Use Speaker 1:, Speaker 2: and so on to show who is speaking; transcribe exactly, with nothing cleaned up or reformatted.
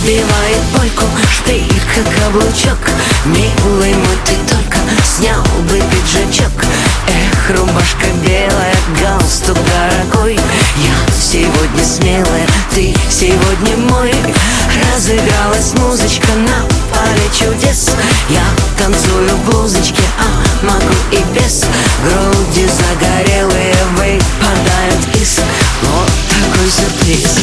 Speaker 1: отбивает польку, шпилька, каблучок. Милый мой, ты только снял бы пиджачок. Эх, рубашка белая, галстук дорогой. Я сегодня смелая, ты сегодня мой. Разыгралась музычка на поле чудес. Я танцую в блузочке, а могу и без. Груди загорелые выпадают из. Вот такой сюрприз.